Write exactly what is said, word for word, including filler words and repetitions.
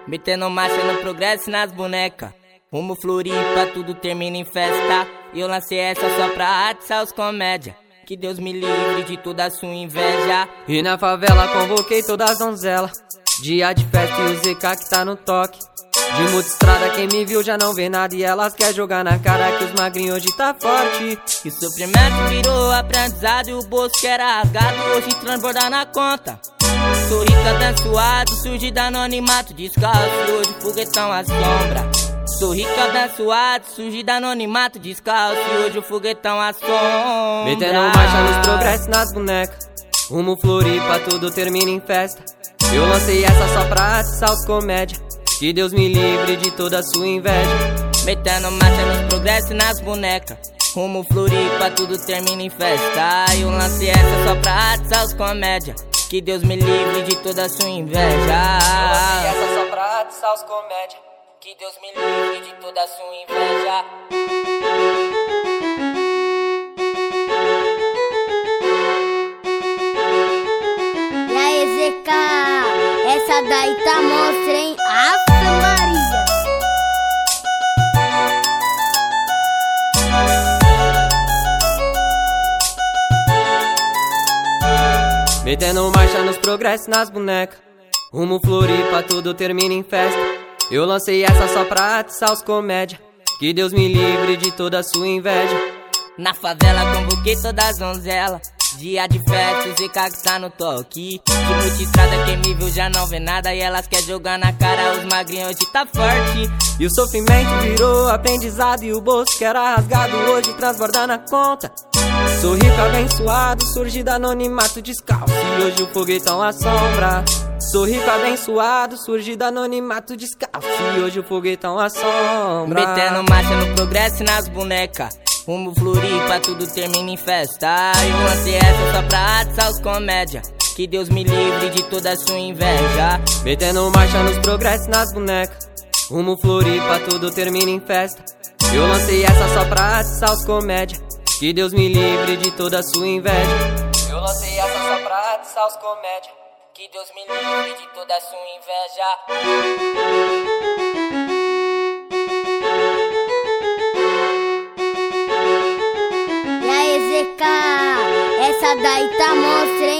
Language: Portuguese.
Metendo marcha no progresso e nas bonecas. Rumo Floripa, tudo termina em festa. E eu lancei essa só pra atiçar os comédia. Que Deus me livre de toda a sua inveja. E na favela convoquei todas as donzelas. Dia de festa e o Z K que tá no toque. De muita estrada quem me viu já não vê nada. E elas quer jogar na cara que os magrinhos hoje tá forte. E o sofrimento virou aprendizado. E o bolso que era rasgado hoje transborda na conta. Sou rico abençoado, surgi do anonimato. Descalço, hoje foguetão à sombra. Sou rico abençoado, surgi do anonimato. Descalço, hoje o foguetão à sombra. Metendo marcha nos progressos nas bonecas. Rumo Floripa, tudo termina em festa. Eu lancei essa só pra atiçar os comédia. Que Deus me livre de toda a sua inveja. Metendo marcha nos progressos e nas bonecas. Rumo Floripa, tudo termina em festa. Eu lancei essa só pra atiçar os comédia. Que Deus me livre de toda a sua inveja. Eu lancei essa só pra atiçar os comédia. Que Deus me livre de toda a sua inveja. E aí, Z K, essa daí tá monstra, hein? Ave Maria. Metendo marcha nos progressos nas bonecas. Rumo Floripa, tudo termina em festa. Eu lancei essa só pra atiçar os comédia. Que Deus me livre de toda a sua inveja. Na favela convoquei todas as donzelas. Dia de festa, o Z K que tá no toque. De muita estrada quem me viu já não vê nada. E elas quer jogar na cara, os magrinhos hoje tá forte. E o sofrimento virou aprendizado. E o bolso que era rasgado hoje transborda na conta. Sou rico abençoado, surgi do anonimato descalço. E hoje o foguetão assombra. Sou rico abençoado, surgi do anonimato descalço. E hoje o foguetão assombra. Metendo marcha no progresso e nas bonecas. Rumo Floripa, tudo termina em festa. Eu lancei essa só pra atiçar os comédia. Que Deus me livre de toda a sua inveja. Metendo marcha nos progressos e nas bonecas. Rumo Floripa, tudo termina em festa. Eu lancei essa só pra atiçar os comédia. Que Deus me livre de toda a sua inveja. Eu lancei essa só pra atiçar os comédia. Que Deus me livre de toda a sua inveja. E aí, Z K, essa daí tá monstra, hein?